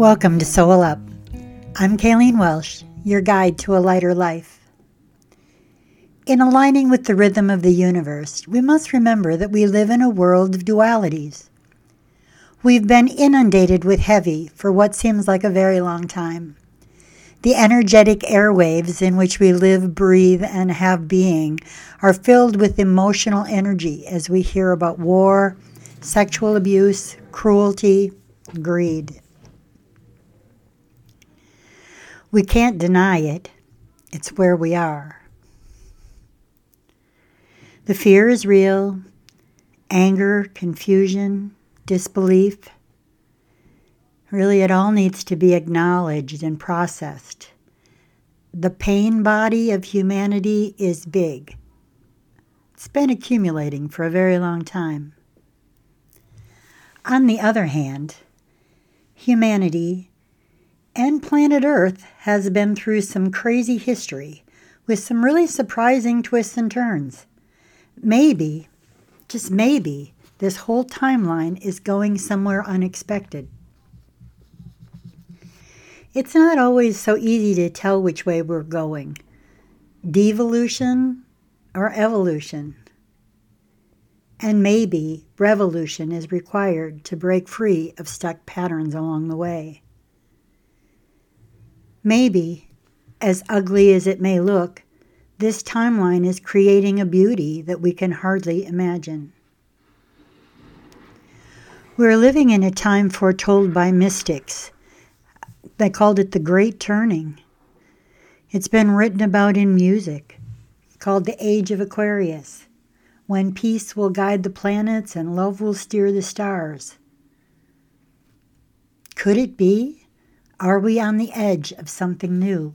Welcome to Soul Up. I'm Kayleen Welsh, your guide to a lighter life. In aligning with the rhythm of the universe, we must remember that we live in a world of dualities. We've been inundated with heavy for what seems like a very long time. The energetic airwaves in which we live, breathe, and have being are filled with emotional energy as we hear about war, sexual abuse, cruelty, greed. We can't deny it. It's where we are. The fear is real. Anger, confusion, disbelief. Really, it all needs to be acknowledged and processed. The pain body of humanity is big. It's been accumulating for a very long time. On the other hand, humanity and planet Earth has been through some crazy history with some really surprising twists and turns. Maybe, just maybe, this whole timeline is going somewhere unexpected. It's not always so easy to tell which way we're going, devolution or evolution. And maybe revolution is required to break free of stuck patterns along the way. Maybe, as ugly as it may look, this timeline is creating a beauty that we can hardly imagine. We're living in a time foretold by mystics. They called it the Great Turning. It's been written about in music, called the Age of Aquarius, when peace will guide the planets and love will steer the stars. Could it be? Are we on the edge of something new?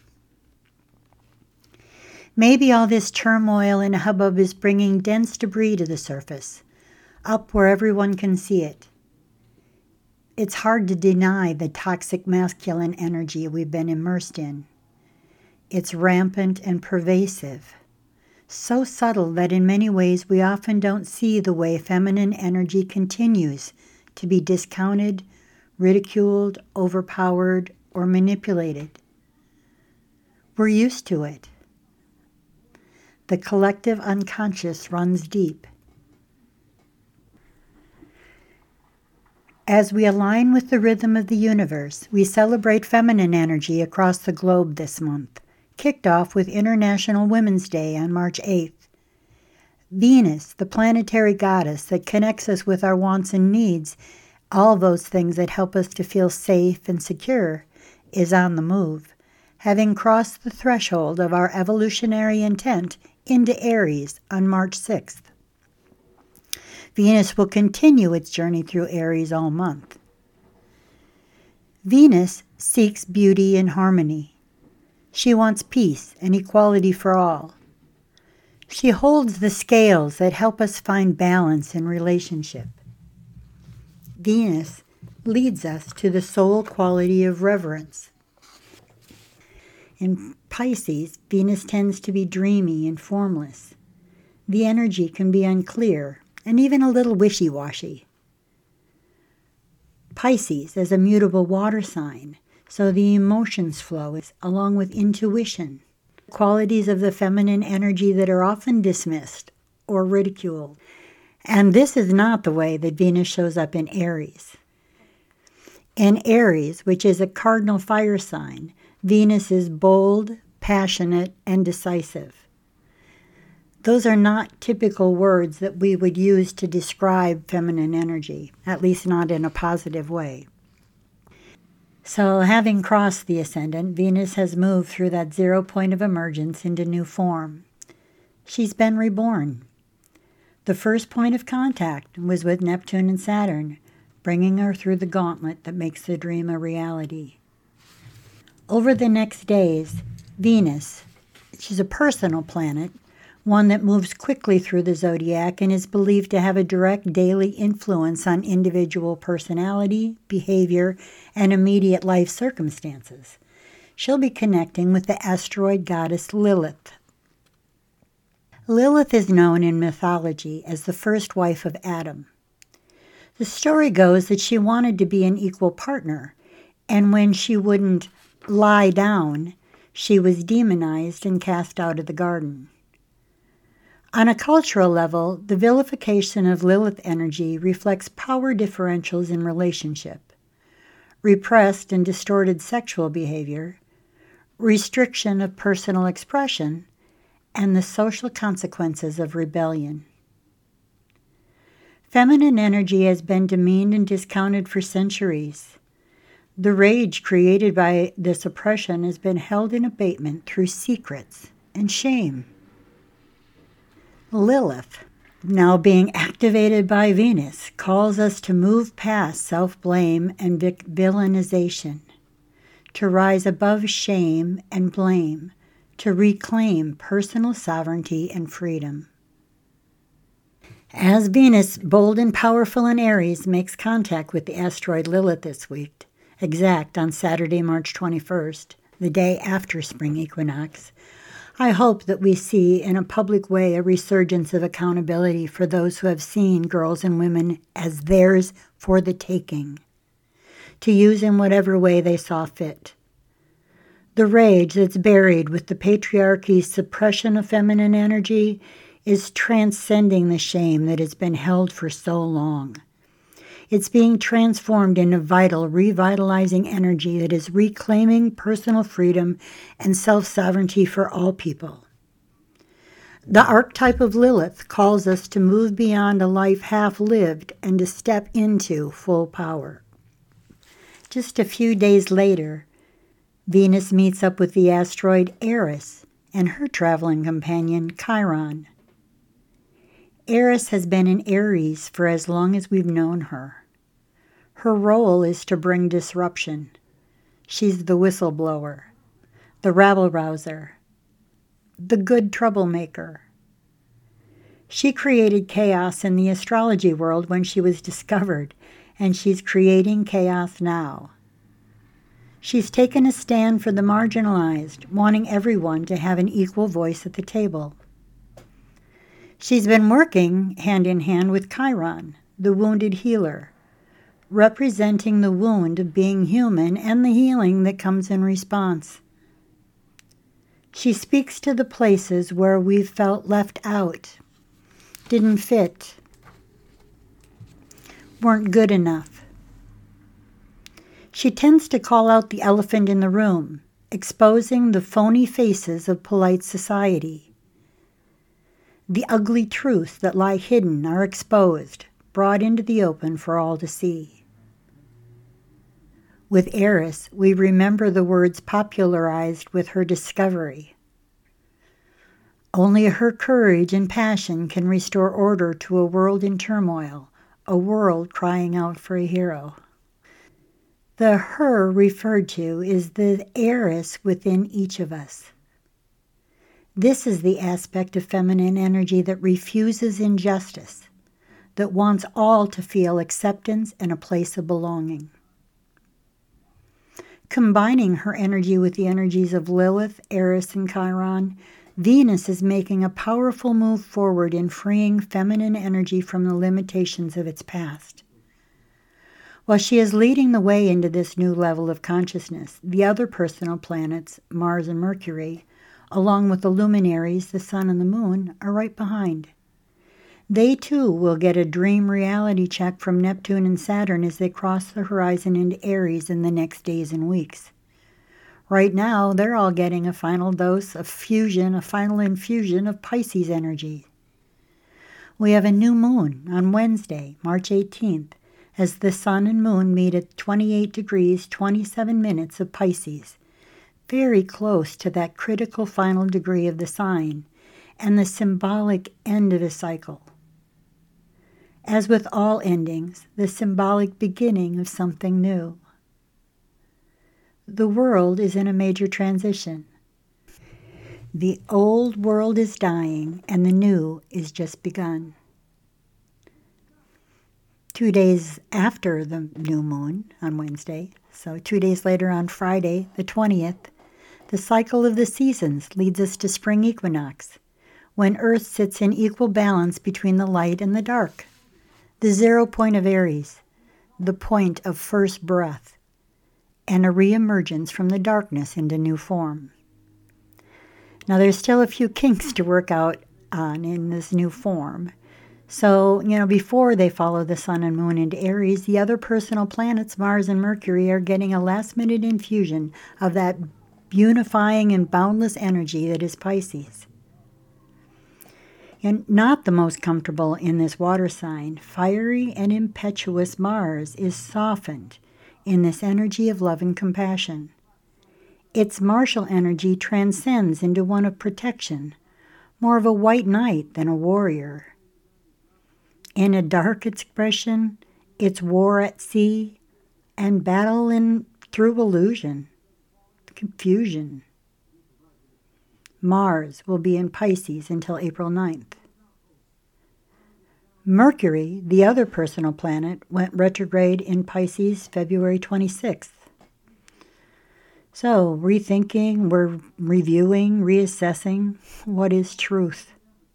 Maybe all this turmoil and hubbub is bringing dense debris to the surface, up where everyone can see it. It's hard to deny the toxic masculine energy we've been immersed in. It's rampant and pervasive, so subtle that in many ways we often don't see the way feminine energy continues to be discounted, ridiculed, overpowered, or manipulated. We're used to it. The collective unconscious runs deep. As we align with the rhythm of the universe, we celebrate feminine energy across the globe this month, kicked off with International Women's Day on March 8th. Venus, the planetary goddess that connects us with our wants and needs, all those things that help us to feel safe and secure, is on the move, having crossed the threshold of our evolutionary intent into Aries on March 6th. Venus will continue its journey through Aries all month. Venus seeks beauty and harmony. She wants peace and equality for all. She holds the scales that help us find balance in relationship. Venus leads us to the soul quality of reverence. In Pisces, Venus tends to be dreamy and formless. The energy can be unclear and even a little wishy-washy. Pisces is a mutable water sign, so the emotions flow along with intuition, qualities of the feminine energy that are often dismissed or ridiculed. And this is not the way that Venus shows up in Aries. In Aries, which is a cardinal fire sign, Venus is bold, passionate, and decisive. Those are not typical words that we would use to describe feminine energy, at least not in a positive way. So, having crossed the ascendant, Venus has moved through that 0 point of emergence into new form. She's been reborn. The first point of contact was with Neptune and Saturn, bringing her through the gauntlet that makes the dream a reality. Over the next days, Venus, she's a personal planet, one that moves quickly through the zodiac and is believed to have a direct daily influence on individual personality, behavior, and immediate life circumstances. She'll be connecting with the asteroid goddess Lilith. Lilith is known in mythology as the first wife of Adam. The story goes that she wanted to be an equal partner And when she wouldn't lie down, she was demonized and cast out of the garden. On a cultural level, the vilification of Lilith energy reflects power differentials in relationship, repressed and distorted sexual behavior, restriction of personal expression, and the social consequences of rebellion. Feminine energy has been demeaned and discounted for centuries. The rage created by this oppression has been held in abatement through secrets and shame. Lilith, now being activated by Venus, calls us to move past self-blame and villainization, to rise above shame and blame, to reclaim personal sovereignty and freedom. As Venus, bold and powerful in Aries, makes contact with the asteroid Lilith this week, exact on Saturday, March 21st, the day after spring equinox, I hope that we see in a public way a resurgence of accountability for those who have seen girls and women as theirs for the taking, to use in whatever way they saw fit. The rage that's buried with the patriarchy's suppression of feminine energy is transcending the shame that has been held for so long. It's being transformed into vital, revitalizing energy that is reclaiming personal freedom and self-sovereignty for all people. The archetype of Lilith calls us to move beyond a life half-lived and to step into full power. Just a few days later, Venus meets up with the asteroid Eris and her traveling companion Chiron. Eris has been in Aries for as long as we've known her. Her role is to bring disruption. She's the whistleblower, the rabble-rouser, the good troublemaker. She created chaos in the astrology world when she was discovered, and she's creating chaos now. She's taken a stand for the marginalized, wanting everyone to have an equal voice at the table. She's been working hand in hand with Chiron, the wounded healer, representing the wound of being human and the healing that comes in response. She speaks to the places where we've felt left out, didn't fit, weren't good enough. She tends to call out the elephant in the room, exposing the phony faces of polite society. The ugly truths that lie hidden are exposed, brought into the open for all to see. With Eris, we remember the words popularized with her discovery. Only her courage and passion can restore order to a world in turmoil, a world crying out for a hero. The her referred to is the Eris within each of us. This is the aspect of feminine energy that refuses injustice, that wants all to feel acceptance and a place of belonging. Combining her energy with the energies of Lilith, Eris, and Chiron, Venus is making a powerful move forward in freeing feminine energy from the limitations of its past. While she is leading the way into this new level of consciousness, the other personal planets, Mars and Mercury, along with the luminaries, the Sun and the Moon, are right behind. They too will get a dream reality check from Neptune and Saturn as they cross the horizon into Aries in the next days and weeks. Right now, they're all getting a final dose of fusion, a final infusion of Pisces energy. We have a new moon on Wednesday, March 18th, as the Sun and Moon meet at 28 degrees, 27 minutes of Pisces, very close to that critical final degree of the sign and the symbolic end of a cycle. As with all endings, the symbolic beginning of something new. The world is in a major transition. The old world is dying and the new is just begun. 2 days after the new moon on Wednesday, so 2 days later on Friday, the 20th, the cycle of the seasons leads us to spring equinox, when Earth sits in equal balance between the light and the dark, the 0 point of Aries, the point of first breath, and a reemergence from the darkness into new form. Now, there's still a few kinks to work out on in this new form. So, before they follow the sun and moon into Aries, the other personal planets, Mars and Mercury, are getting a last-minute infusion of that unifying and boundless energy that is Pisces. And not the most comfortable in this water sign, fiery and impetuous Mars is softened in this energy of love and compassion. Its martial energy transcends into one of protection, more of a white knight than a warrior. In a dark expression, it's war at sea and battle through illusion, confusion. Mars will be in Pisces until April 9th. Mercury, the other personal planet, went retrograde in Pisces February 26th. So, rethinking, we're reviewing, reassessing what is truth.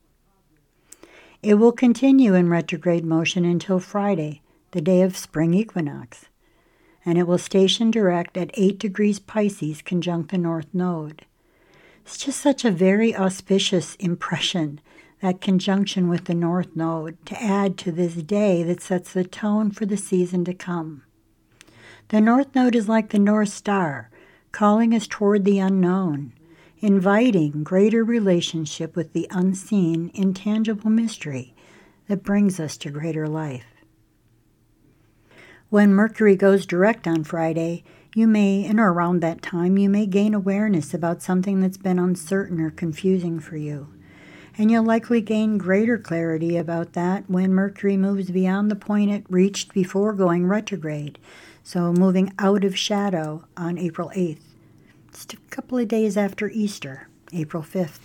It will continue in retrograde motion until Friday, the day of spring equinox, and it will station direct at 8 degrees Pisces conjunct the North Node. It's just such a very auspicious impression, that conjunction with the North Node, to add to this day that sets the tone for the season to come. The North Node is like the North Star, calling us toward the unknown, inviting greater relationship with the unseen, intangible mystery that brings us to greater life. When Mercury goes direct on Friday, you may, and around that time, you may gain awareness about something that's been uncertain or confusing for you. And you'll likely gain greater clarity about that when Mercury moves beyond the point it reached before going retrograde, so moving out of shadow on April 8th. Just a couple of days after Easter, April 5th.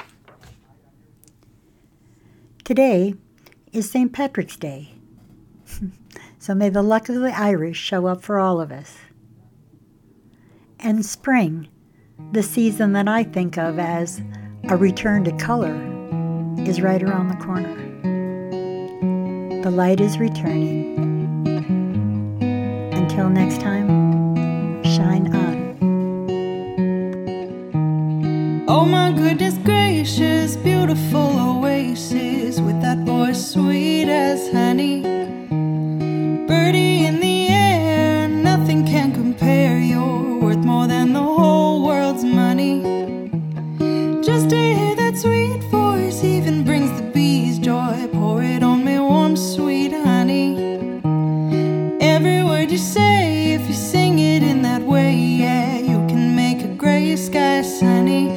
Today is St. Patrick's Day, so may the luck of the Irish show up for all of us. And spring, the season that I think of as a return to color, is right around the corner. The light is returning. Until next time, shine on. Oh my goodness gracious, beautiful oasis with that voice sweet as honey. Birdie in the air, nothing can compare. You're worth more than the whole world's money. Just to hear that sweet voice even brings the bees joy. Pour it on me warm, sweet honey. Every word you say, if you sing it in that way, yeah, you can make a gray sky sunny.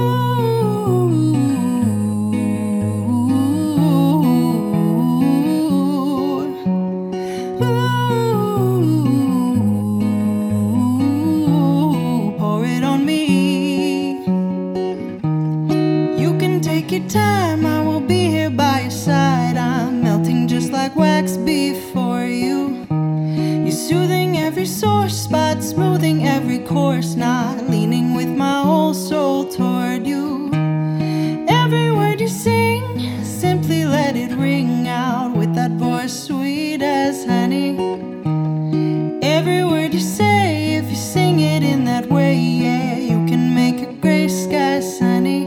Time, I will be here by your side. I'm melting just like wax before you. You're soothing every sore spot, smoothing every course, not leaning with my whole soul toward you. Every word you sing, simply let it ring out with that voice sweet as honey. Every word you say, if you sing it in that way, yeah, you can make a gray sky sunny.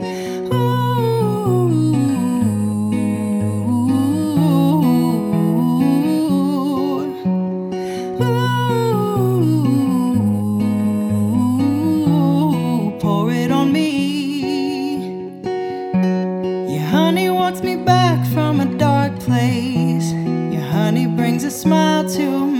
Smile to